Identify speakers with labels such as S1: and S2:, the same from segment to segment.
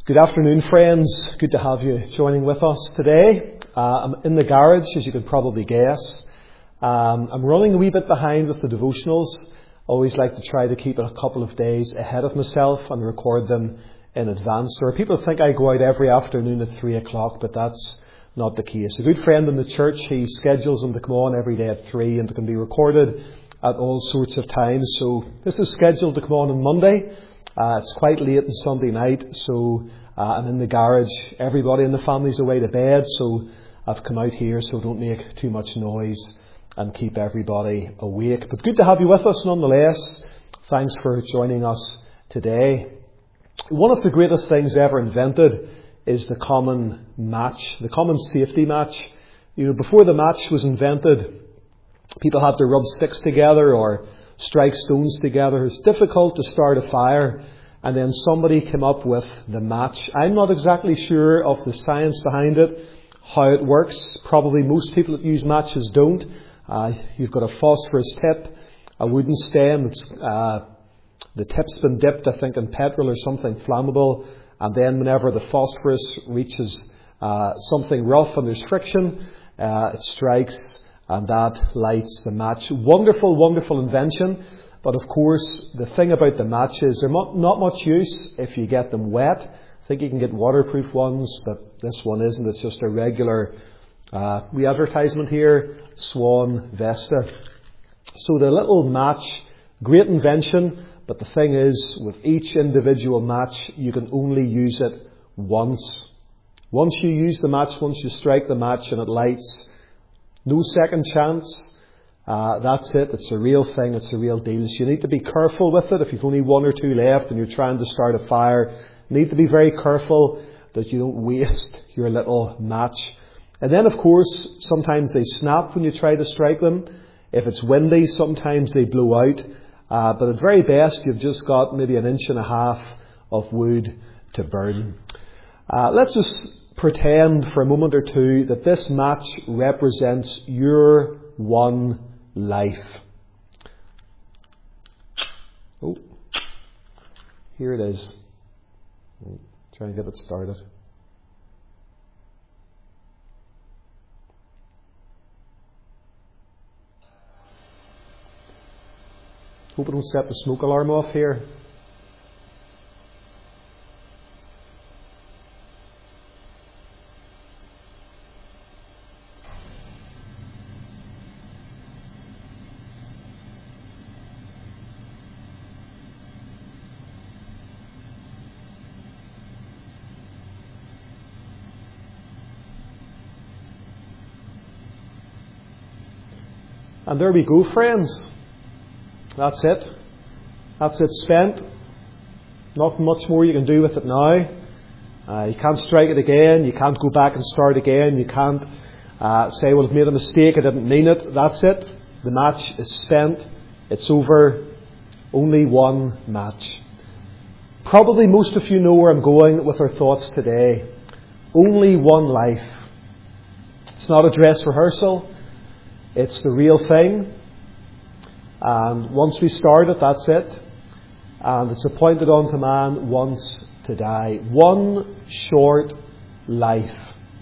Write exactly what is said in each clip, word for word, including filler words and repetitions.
S1: Good afternoon, friends. Good to have you joining with us today. Uh, I'm in the garage, as you could probably guess. Um, I'm running a wee bit behind with the devotionals. I always like to try to keep it a couple of days ahead of myself and record them in advance. There are people who think I go out every afternoon at three o'clock, but that's not the case. A good friend in the church, he schedules them to come on every day at three, and they can be recorded at all sorts of times. So this is scheduled to come on on Monday. Uh, it's quite late on Sunday night, so uh, I'm in the garage. Everybody in the family's away to bed, so I've come out here so don't make too much noise and keep everybody awake. But good to have you with us nonetheless. Thanks for joining us today. One of the greatest things ever invented is the common match, the common safety match. You know, before the match was invented, people had to rub sticks together or strike stones together. It's difficult to start a fire, and then somebody came up with the match. I'm not exactly sure of the science behind it, how it works. Probably most people that use matches don't. Uh, you've got a phosphorus tip, a wooden stem. It's, uh, the tip's been dipped, I think, in petrol or something flammable, and then whenever the phosphorus reaches uh, something rough and there's friction, uh, it strikes, and that lights the match. Wonderful, wonderful invention. But of course, the thing about the matches, they're not, not much use if you get them wet. I think you can get waterproof ones, but this one isn't. It's just a regular uh, wee advertisement here, Swan Vesta. So the little match, great invention. But the thing is, with each individual match, you can only use it once. Once you use the match, once you strike the match and it lights, no second chance. Uh, that's it. It's a real thing. It's a real deal. So you need to be careful with it. If you've only one or two left and you're trying to start a fire, you need to be very careful that you don't waste your little match. And then, of course, sometimes they snap when you try to strike them. If it's windy, sometimes they blow out. Uh, but at very best, you've just got maybe an inch and a half of wood to burn. Uh, let's just pretend for a moment or two that this match represents your one life. Oh, here it is. Try and get it started. Hope I don't set the smoke alarm off here. And there we go, friends. That's it. That's it spent. Not much more you can do with it now. Uh, you can't strike it again. You can't go back and start again. You can't uh, say, well, I've made a mistake. I didn't mean it. That's it. The match is spent. It's over. Only one match. Probably most of you know where I'm going with our thoughts today. Only one life. It's not a dress rehearsal. It's the real thing. And once we start it, that's it. And it's appointed unto man once to die. One short life.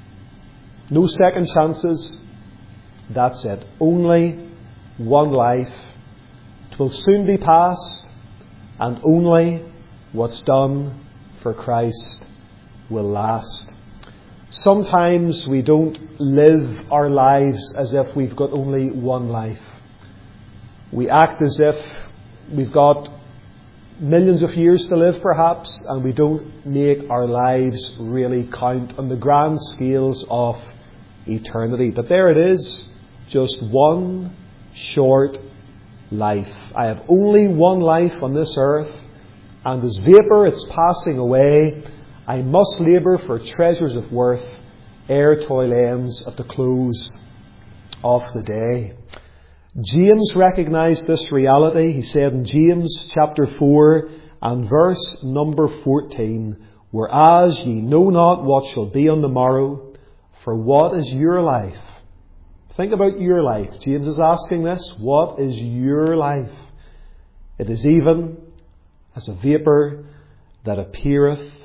S1: No second chances. That's it. Only one life. It will soon be past. And only what's done for Christ will last. Sometimes we don't live our lives as if we've got only one life. We act as if we've got millions of years to live, perhaps, and we don't make our lives really count on the grand scales of eternity. But there it is, just one short life. I have only one life on this earth, and as vapour it's passing away. I must labour for treasures of worth ere toil ends at the close of the day. James recognised this reality. He said in James chapter four and verse number fourteen, whereas ye know not what shall be on the morrow, for what is your life? Think about your life. James is asking this. What is your life? It is even as a vapour that appeareth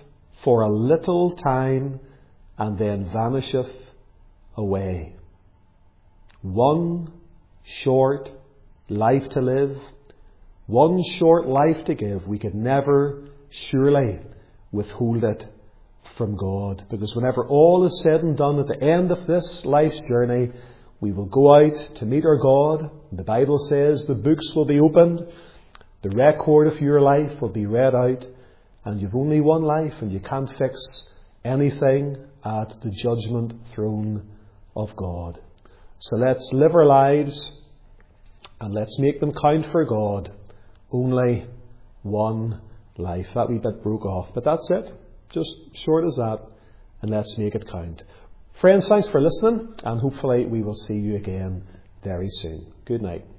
S1: for a little time, and then vanisheth away. One short life to live, one short life to give. We could never surely withhold it from God, because whenever all is said and done at the end of this life's journey, we will go out to meet our God. The Bible says the books will be opened, the record of your life will be read out, and you've only one life and you can't fix anything at the judgment throne of God. So let's live our lives and let's make them count for God. Only one life. That wee bit broke off, but that's it. Just short as that, and let's make it count. Friends, thanks for listening, and hopefully we will see you again very soon. Good night.